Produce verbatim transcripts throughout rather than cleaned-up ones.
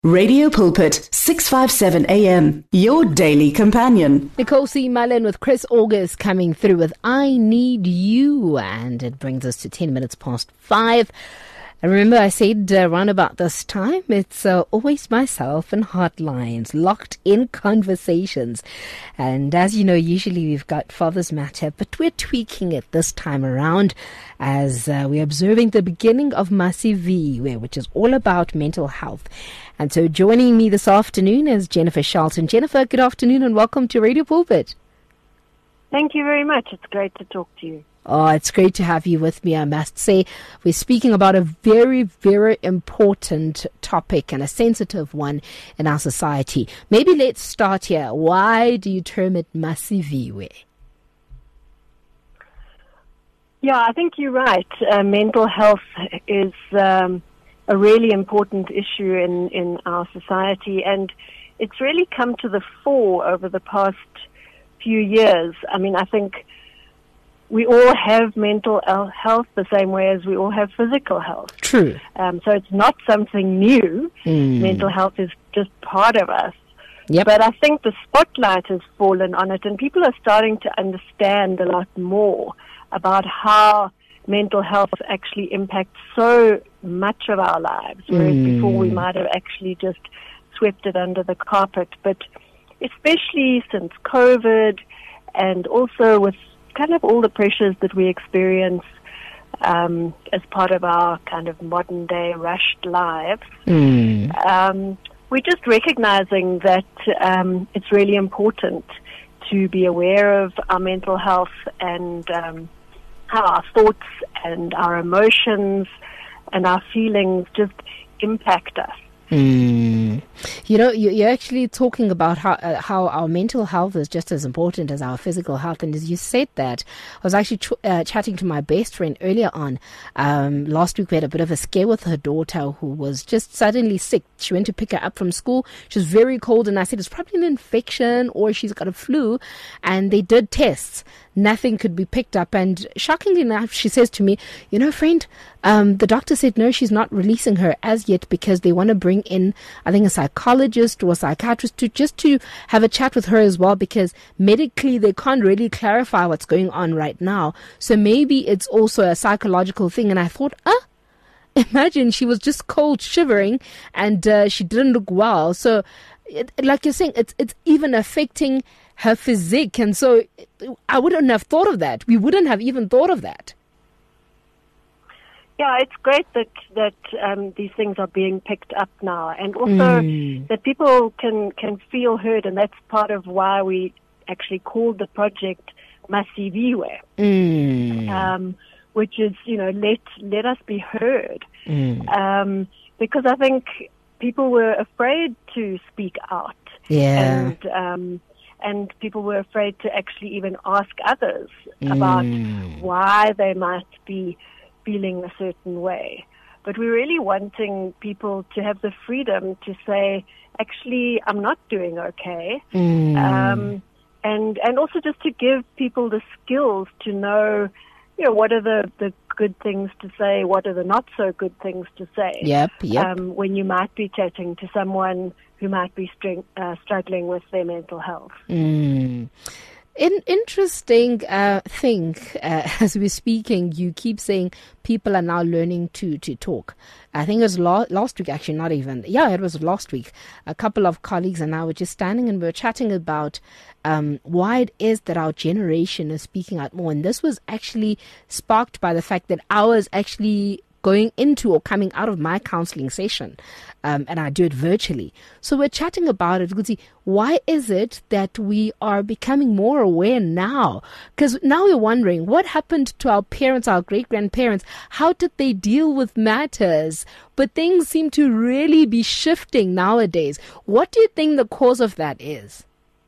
Radio Pulpit, six fifty-seven A M, your daily companion. Nicole C. Mullen with Chris August coming through with I Need You. And it brings us to ten minutes past five. And remember, I said uh, around about this time, it's uh, always myself and Hotlines, locked in conversations. And as you know, usually we've got Father's Matter, but we're tweaking it this time around as uh, we're observing the beginning of Masiviwe, which is all about mental health. And so joining me this afternoon is Jennifer Charlton. Jennifer, good afternoon and welcome to Radio Pulpit. Thank you very much. It's great to talk to you. Oh, it's great to have you with me, I must say. We're speaking about a very, very important topic and a sensitive one in our society. Maybe let's start here. Why do you term it Masiviwe? Yeah, I think you're right. Uh, mental health is um, a really important issue in, in our society, and it's really come to the fore over the past few years. I mean, I think we all have mental health the same way as we all have physical health. True. Um, so it's not something new. Mm. Mental health is just part of us. Yep. But I think the spotlight has fallen on it, and people are starting to understand a lot more about how mental health actually impacts so much of our lives, whereas Mm. before we might have actually just swept it under the carpet. But especially since COVID, and also with kind of all the pressures that we experience um, as part of our kind of modern day rushed lives, Mm. um, we're just recognizing that um, it's really important to be aware of our mental health and um, how our thoughts and our emotions and our feelings just impact us. Mm. You know, you, you're actually talking about how uh, how our mental health is just as important as our physical health. And as you said that, I was actually ch- uh, chatting to my best friend earlier on. Um, last week we had a bit of a scare with her daughter who was just suddenly sick. She went to pick her up from school. She was very cold, and I said it's probably an infection or she's got a flu. And they did tests. Nothing could be picked up. And shockingly enough, she says to me, you know, friend, um, the doctor said no, she's not releasing her as yet because they want to bring in, I think, a psychologist or a psychiatrist to just to have a chat with her as well, because medically they can't really clarify what's going on right now. So maybe it's also a psychological thing. And I thought, ah, imagine she was just cold, shivering, and uh, she didn't look well. So it, like you're saying, it's it's even affecting her physique. And so I wouldn't have thought of that. We wouldn't have even thought of that. Yeah, it's great that that um, these things are being picked up now, and also Mm. that people can, can feel heard, and that's part of why we actually called the project Masiviwe, Mm. um, which is, you know, let let us be heard, Mm. um, because I think people were afraid to speak out, Yeah. and um, and people were afraid to actually even ask others about Mm. why they might be feeling a certain way. But we're really wanting people to have the freedom to say, actually, I'm not doing okay. Mm. Um, and, and also just to give people the skills to know, you know, what are the, the good things to say, what are the not so good things to say. Yep, yep. Um, when you might be chatting to someone who might be string, uh, struggling with their mental health. Mm. An interesting uh, thing, uh, as we're speaking, you keep saying people are now learning to, to talk. I think it was la- last week, actually, not even. Yeah, it was last week. A couple of colleagues and I were just standing and we were chatting about um, why it is that our generation is speaking out more. And this was actually sparked by the fact that ours actually going into or coming out of my counseling session, um, and I do it virtually. So we're chatting about it. Guti, why is it that we are becoming more aware now? Because now we're wondering what happened to our parents, our great-grandparents. How did they deal with matters? But things seem to really be shifting nowadays. What do you think the cause of that is?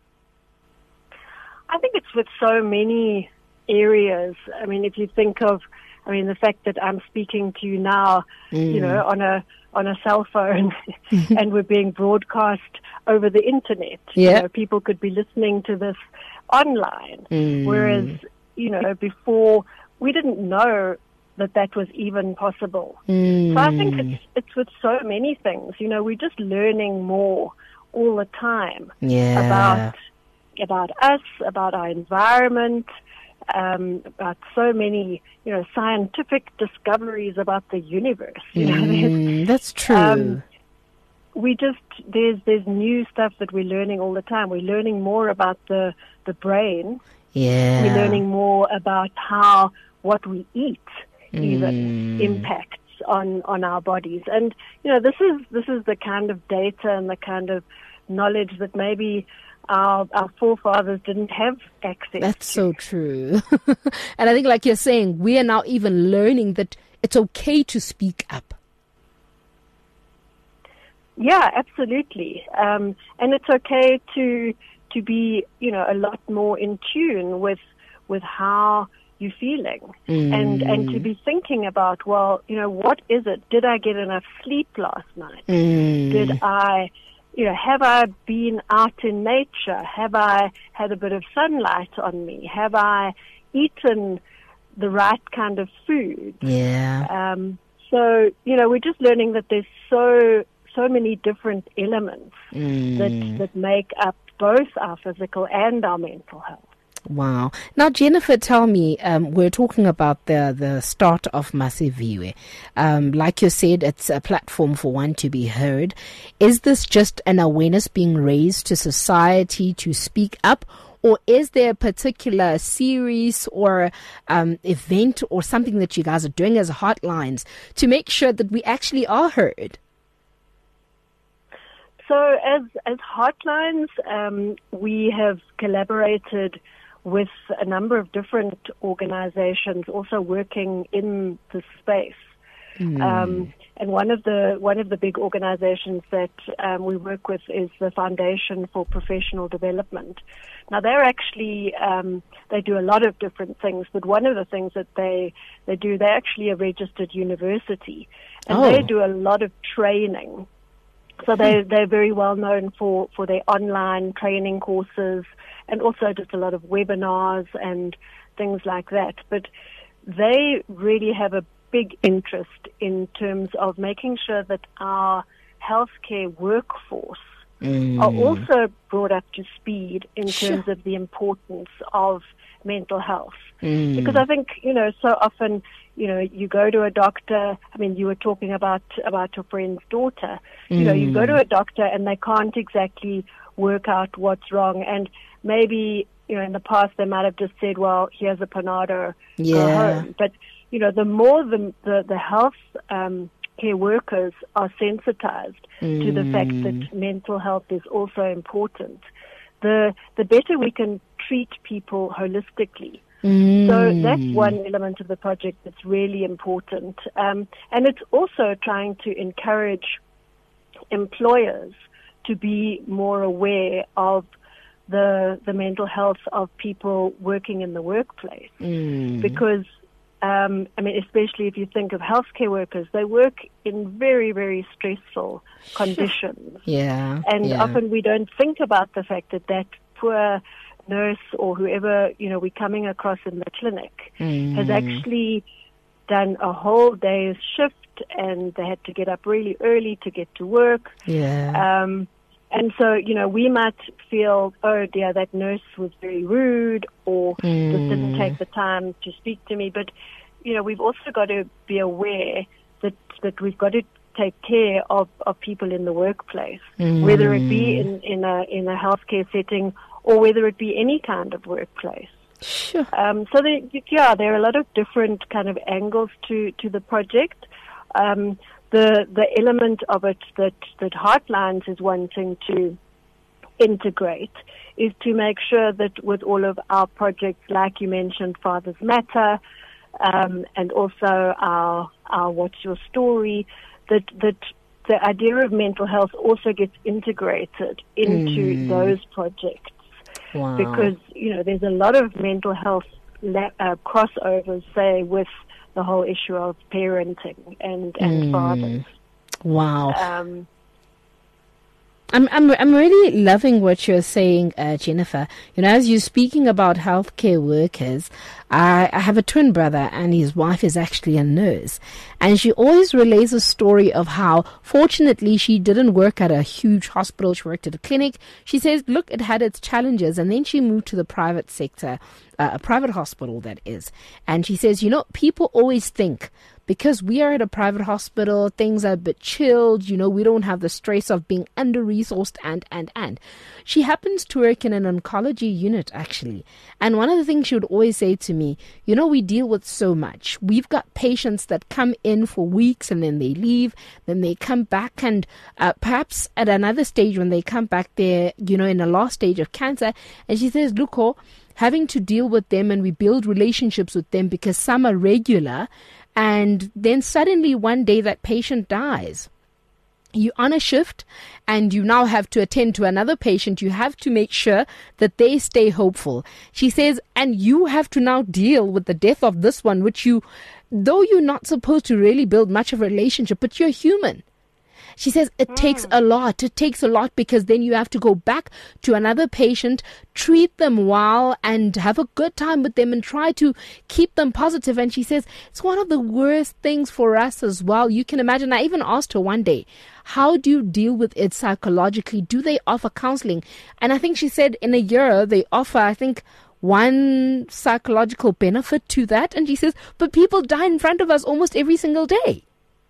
I think it's with so many areas. I mean, if you think of I mean, the fact that I'm speaking to you now, mm. you know, on a on a cell phone, and we're being broadcast over the internet. Yep. You know, people could be listening to this online, mm. whereas, you know, before we didn't know that that was even possible. Mm. So I think it's, it's with so many things. You know, we're just learning more all the time yeah. about about us, about our environment, um, about so many, you know, scientific discoveries about the universe. You know, mm, that's true. Um, we just there's there's new stuff that we're learning all the time. We're learning more about the the brain. Yeah, we're learning more about how what we eat even mm. impacts on on our bodies. And you know, this is this is the kind of data and the kind of knowledge that maybe our our forefathers didn't have access. That's to. so true. And I think, like you're saying, we are now even learning that it's okay to speak up. Yeah, absolutely. Um, and it's okay to to be, you know, a lot more in tune with with how you're feeling, mm. and and to be thinking about, well, you know, what is it? Did I get enough sleep last night? Mm. Did I, you know, have I been out in nature? Have I had a bit of sunlight on me? Have I eaten the right kind of food? Yeah. Um, so, you know, we're just learning that there's so so many different elements mm. that that make up both our physical and our mental health. Wow. Now, Jennifer, tell me, um, we're talking about the, the start of Masiviwe. Um, like you said, it's a platform for one to be heard. Is this just an awareness being raised to society to speak up? Or is there a particular series or um, event or something that you guys are doing as hotlines to make sure that we actually are heard? So as as hotlines, um, we have collaborated with a number of different organizations also working in the space. Mm. Um, and one of the one of the big organizations that um, we work with is the Foundation for Professional Development. Now they're actually um, they do a lot of different things, but one of the things that they they do, they're actually a registered university, and oh. they do a lot of training. So they they're very well known for, for their online training courses, and also just a lot of webinars and things like that. But they really have a big interest in terms of making sure that our healthcare workforce mm. are also brought up to speed in sure. terms of the importance of mental health. Mm. Because I think, you know, so often, you know, you go to a doctor. I mean, you were talking about, about your friend's daughter. Mm. You know, you go to a doctor and they can't exactly work out what's wrong. And maybe, you know, in the past they might have just said, well, here's a Panado, yeah. go home. But, you know, the more the, the, the health um, care workers are sensitized mm. to the fact that mental health is also important, the the better we can treat people holistically. Mm. So that's one element of the project that's really important. Um, and it's also trying to encourage employers to be more aware of the the mental health of people working in the workplace. Mm. Because, um, I mean, especially if you think of healthcare workers, they work in very, very stressful conditions. Yeah. And yeah. often we don't think about the fact that that poor nurse or whoever, you know, we're coming across in the clinic mm. has actually done a whole day's shift, and they had to get up really early to get to work. Yeah. Um, and so, you know, we might feel, oh dear, that nurse was very rude, or mm. just didn't take the time to speak to me. But, you know, we've also got to be aware that, that we've got to take care of, of people in the workplace, mm. whether it be in, in a in a healthcare setting or whether it be any kind of workplace. Sure. Um, so, there, yeah, there are a lot of different kind of angles to, to the project. Um, the the element of it that, that Heartlines is wanting to integrate is to make sure that with all of our projects, like you mentioned, Fathers Matter, um, and also our our What's Your Story, that that the idea of mental health also gets integrated into mm. those projects. Wow. Because, you know, there's a lot of mental health la- uh, crossovers, say, with the whole issue of parenting and, and mm. fathers. Wow. Um, I'm I'm I'm really loving what you're saying, uh, Jennifer. You know, as you're speaking about healthcare workers, I, I have a twin brother, and his wife is actually a nurse, and she always relays a story of how, fortunately, she didn't work at a huge hospital. She worked at a clinic. She says, look, it had its challenges, and then she moved to the private sector, uh, a private hospital, that is. And she says, you know, people always think, because we are at a private hospital, things are a bit chilled, you know, we don't have the stress of being under-resourced and, and, and. She happens to work in an oncology unit, actually. And one of the things she would always say to me, you know, we deal with so much. We've got patients that come in for weeks and then they leave, then they come back, and uh, perhaps at another stage when they come back, they're, you know, in the last stage of cancer. And she says, look, oh, having to deal with them, and we build relationships with them because some are regular, and then suddenly one day that patient dies. You're on a shift and you now have to attend to another patient. You have to make sure that they stay hopeful. She says, and you have to now deal with the death of this one, which you, though you're not supposed to really build much of a relationship, but you're human. She says it mm. takes a lot. It takes a lot because then you have to go back to another patient, treat them well, and have a good time with them and try to keep them positive. And she says it's one of the worst things for us as well. You can imagine. I even asked her one day, how do you deal with it psychologically? Do they offer counseling? And I think she said in a year they offer, I think, one psychological benefit to that. And she says, but people die in front of us almost every single day.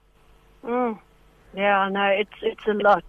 Mm. Yeah, no, it's it's a lot.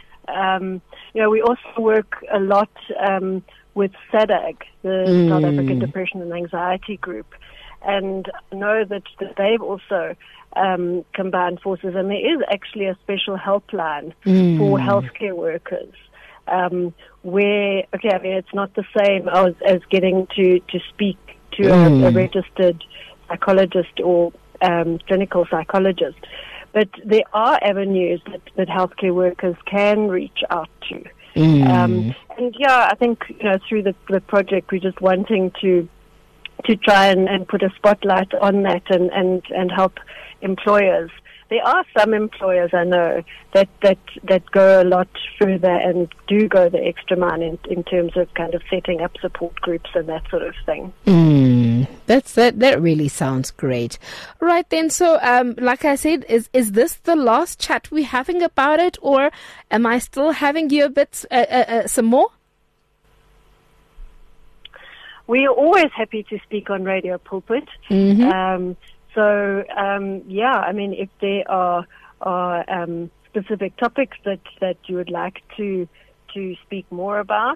Um, you know, we also work a lot um, with SADAG, the mm. South African Depression and Anxiety Group, and I know that, that they've also um, combined forces, and there is actually a special helpline mm. for healthcare workers. Um, where, okay, I mean, it's not the same as, as getting to, to speak to mm. a, a registered psychologist or um, clinical psychologist. But there are avenues that, that healthcare workers can reach out to. Mm. Um, and yeah, I think, you know, through the, the project, we're just wanting to to try and, and put a spotlight on that and, and, and help employers. There are some employers I know that, that, that go a lot further and do go the extra mile in, in terms of kind of setting up support groups and that sort of thing. Mm, that's that. That really sounds great. Right then. So, um, like I said, is is this the last chat we're having about it, or am I still having you a bit uh, uh, uh, some more? We are always happy to speak on Radio Pulpit. Mm-hmm. Um, So, um, yeah, I mean, if there are, are um, specific topics that, that you would like to to speak more about,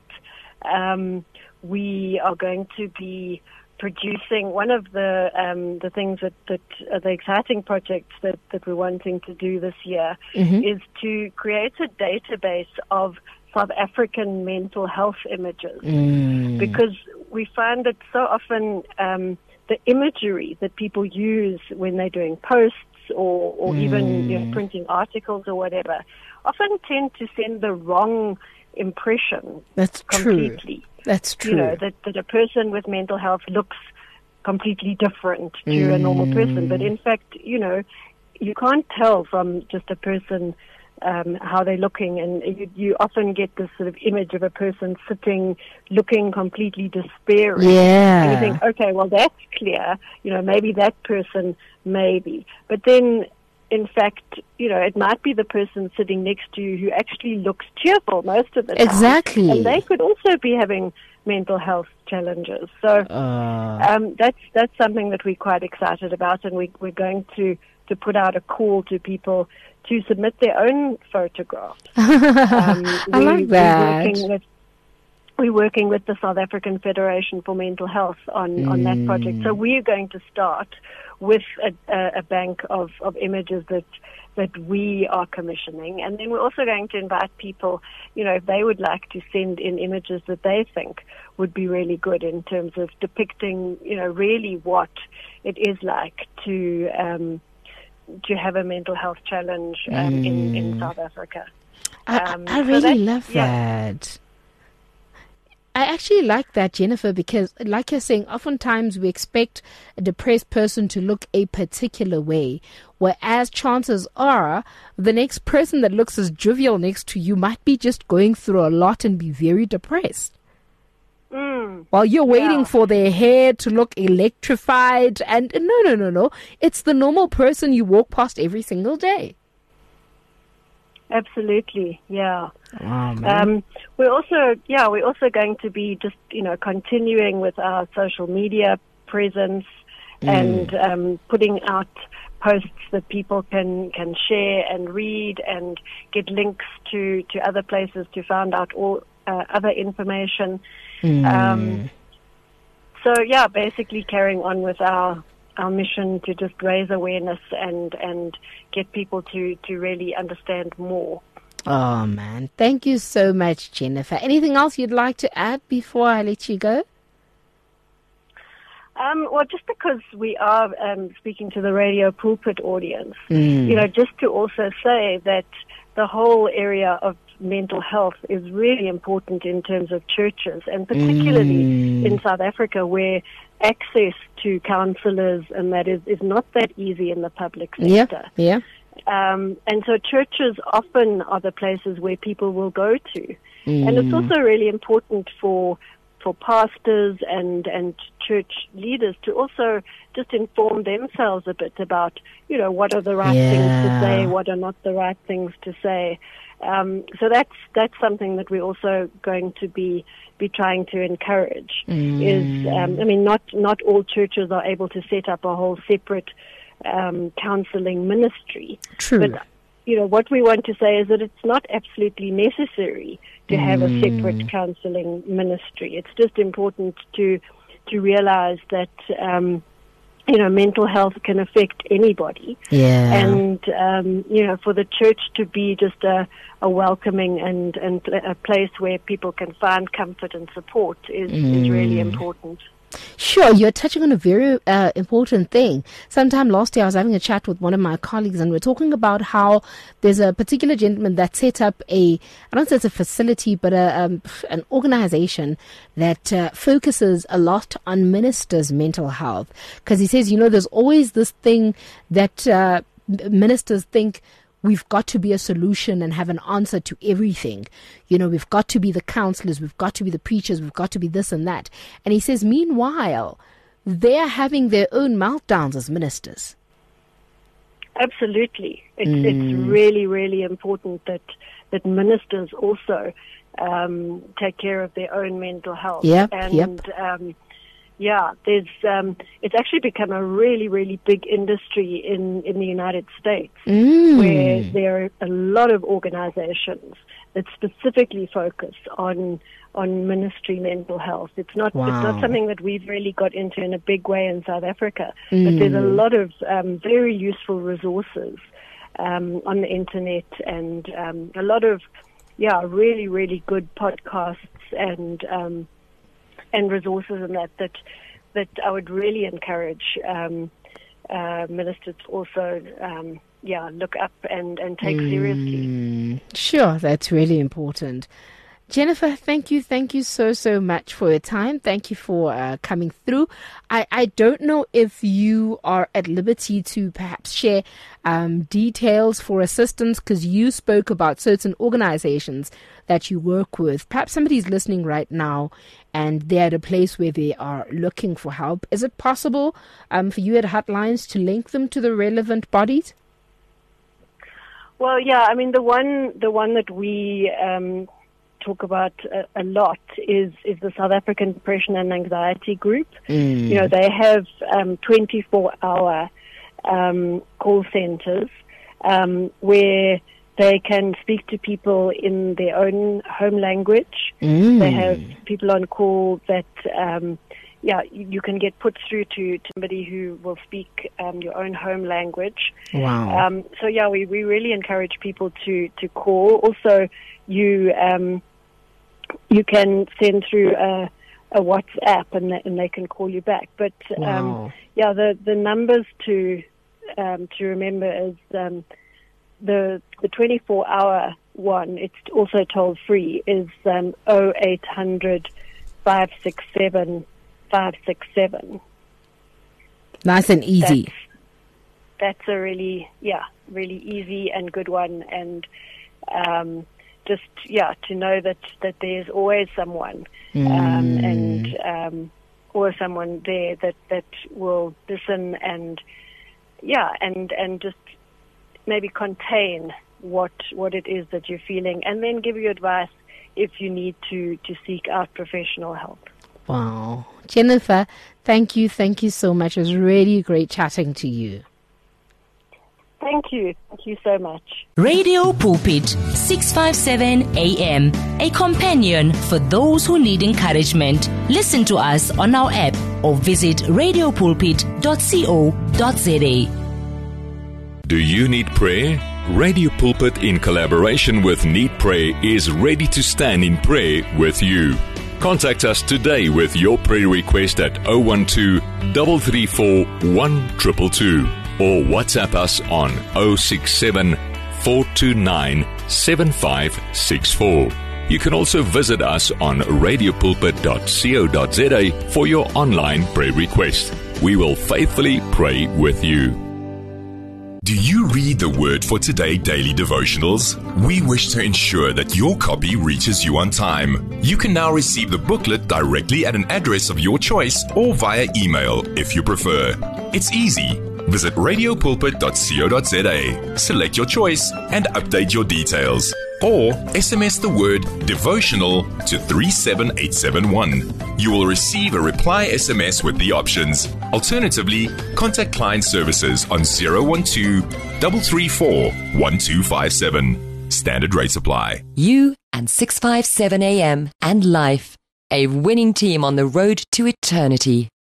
um, we are going to be producing one of the um, the things that, that are the exciting projects that, that we're wanting to do this year mm-hmm. is to create a database of South African mental health images, mm. because we find that so often um, the imagery that people use when they're doing posts or, or mm. even you know, printing articles or whatever often tend to send the wrong impression. That's completely. True. That's true. You know, that, that a person with mental health looks completely different to mm. a normal person. But in fact, you know, you can't tell from just a person Um, how they're looking, and you, you often get this sort of image of a person sitting, looking completely despairing. Yeah. And you think, okay, well, that's clear. You know, maybe that person, maybe. But then, in fact, you know, it might be the person sitting next to you who actually looks cheerful most of the time. Exactly. And they could also be having mental health challenges. So uh. um, that's that's something that we're quite excited about, and we, we're going to, to put out a call to people to submit their own photographs. Um, I we, like that. We're working, with, we're working with the South African Federation for Mental Health on, mm. on that project. So we're going to start with a, a, a bank of, of images that that we are commissioning. And then we're also going to invite people, you know, if they would like to send in images that they think would be really good in terms of depicting, you know, really what it is like to um, to have a mental health challenge um, mm. in, in South Africa. I, um, I really so love yeah. that. I actually like that, Jennifer, because like you're saying, oftentimes we expect a depressed person to look a particular way, whereas chances are the next person that looks as jovial next to you might be just going through a lot and be very depressed. Mm, While you're waiting yeah. for their hair to look electrified, and no, no, no, no. It's the normal person you walk past every single day. Absolutely, yeah. Oh, man. Um, we're also, yeah, we're also going to be just, you know, continuing with our social media presence mm. and um, putting out posts that people can, can share and read and get links to, to other places to find out all uh, other information. Mm. Um, so, yeah, basically carrying on with our our mission to just raise awareness and, and get people to, to really understand more. Oh, man. Thank you so much, Jennifer. Anything else you'd like to add before I let you go? Um, well, just because we are um, speaking to the Radio Pulpit audience, Mm. you know, just to also say that the whole area of mental health is really important in terms of churches, and particularly Mm. in South Africa, where access to counsellors and that is, is not that easy in the public sector. Yeah, yeah. Um, and so churches often are the places where people will go to. Mm. And it's also really important for for pastors and, and church leaders to also just inform themselves a bit about, you know, what are the right Yeah. things to say, what are not the right things to say. Um, so that's that's something that we're also going to be be trying to encourage. Mm. Is um, I mean, not not all churches are able to set up a whole separate um, counselling ministry. True. But you know, what we want to say is that it's not absolutely necessary to have a separate counselling ministry. It's just important to to realize that um, you know, mental health can affect anybody. Yeah. And, um, you know, for the church to be just a, a welcoming and, and a place where people can find comfort and support is, mm. is really important. Sure, you're touching on a very uh, important thing. Sometime last year, I was having a chat with one of my colleagues, and we're talking about how there's a particular gentleman that set up a, I don't say it's a facility, but a, um, an organization that uh, focuses a lot on ministers' mental health. Because he says, you know, there's always this thing that uh, ministers think, we've got to be a solution and have an answer to everything. You know, we've got to be the counselors, we've got to be the preachers, we've got to be this and that. And he says, meanwhile, they're having their own meltdowns as ministers. Absolutely. It's, Mm. it's really, really important that, that ministers also um, take care of their own mental health. Yep, and, yep. Um, Yeah, there's. Um, it's actually become a really, really big industry in, in the United States, Mm. where there are a lot of organizations that specifically focus on on ministry mental health. It's not Wow. it's not something that we've really got into in a big way in South Africa, Mm. but there's a lot of um, very useful resources um, on the internet and um, a lot of yeah, really, really good podcasts and. Um, and resources and that, that that I would really encourage um, uh, ministers to also um, yeah, look up and, and take Mm. seriously. Sure, that's really important. Jennifer, thank you. Thank you so, so much for your time. Thank you for uh, coming through. I, I don't know if you are at liberty to perhaps share um, details for assistance, because you spoke about certain organizations that you work with. Perhaps somebody's listening right now and they're at a place where they are looking for help. Is it possible um, for you at Hotlines to link them to the relevant bodies? Well, yeah, I mean, the one the one that we um, talk about a, a lot is, is the South African Depression and Anxiety Group. Mm. You know, they have um, twenty-four hour um, call centers um, where they can speak to people in their own home language. Mm. They have people on call that, um, yeah, you, you can get put through to, to somebody who will speak um, your own home language. Wow. Um, so, yeah, we, we really encourage people to, to call. Also, you um, you can send through a, a WhatsApp and, th- and they can call you back. But, um, Wow. yeah, the, the numbers to um, to remember is um, the the twenty-four hour one, it's also toll free, is um, oh eight hundred, five six seven, five six seven. Nice and easy. That's, that's a really, yeah, really easy and good one. And um, just, yeah, to know that, that there's always someone Mm. um, and um, always someone there that, that will listen and, yeah, and, and just maybe contain what what it is that you're feeling, and then give you advice if you need to, to seek out professional help. Wow. Jennifer, thank you, thank you so much. It was really great chatting to you. Thank you. Thank you so much. Radio Pulpit, six fifty-seven A M, a companion for those who need encouragement. Listen to us on our app or visit radio pulpit dot co dot za. Do you need prayer? Radio Pulpit, in collaboration with Need Prayer, is ready to stand in prayer with you. Contact us today with your prayer request at zero one two, three three four, one two two two or WhatsApp us on zero six seven, four two nine, seven five six four. You can also visit us on radio pulpit dot co dot za for your online prayer request. We will faithfully pray with you. Do you read the Word for Today daily devotionals? We wish to ensure that your copy reaches you on time. You can now receive the booklet directly at an address of your choice or via email if you prefer. It's easy. Visit radio pulpit dot co dot za, select your choice, and update your details. Or S M S the word devotional to three seven eight seven one. You will receive a reply S M S with the options. Alternatively, contact client services on zero one two, three three four, one two five seven. Standard rates apply. You and six fifty-seven A M and Life, a winning team on the road to eternity.